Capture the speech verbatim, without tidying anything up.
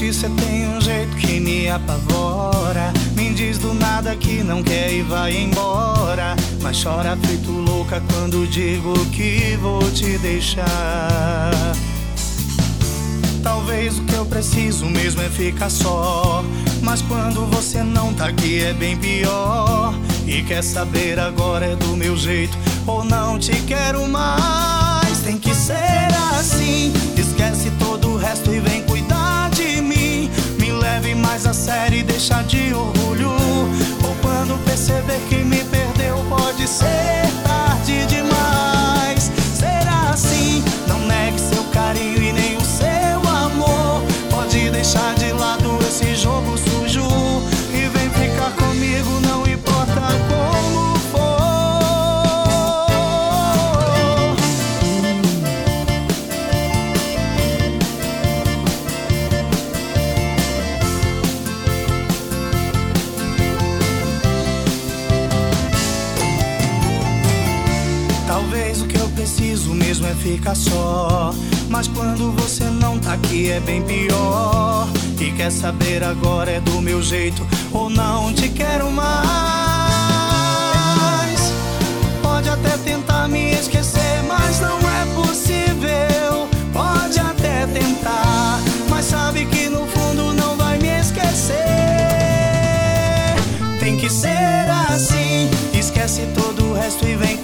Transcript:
ti cê tem um jeito que me apavora. Me diz do nada que não quer e vai embora, mas chora feito louca quando digo que vou te deixar. Talvez o que eu preciso mesmo é ficar só, mas quando você não tá aqui é bem pior. E quer saber agora é do meu jeito ou não te quero mais. Tem que ser assim, esquece todo o resto e vem cuidar de mim. Me leve mais a sério e deixa de orgulho, ou quando perceber que me perdeu pode ser tarde demais. Será assim? Não negue seu carinho e nem o seu amor. Pode deixar de lado esse jogo sujo e vem ficar comigo, não importa como for. Talvez o que eu preciso mesmo é ficar só, mas quando você não tá aqui é bem pior. E quer saber agora é do meu jeito ou não te quero mais. Pode até tentar me esquecer, mas não é possível. Pode até tentar, mas sabe que no fundo não vai me esquecer. Tem que ser assim, esquece todo o resto e vem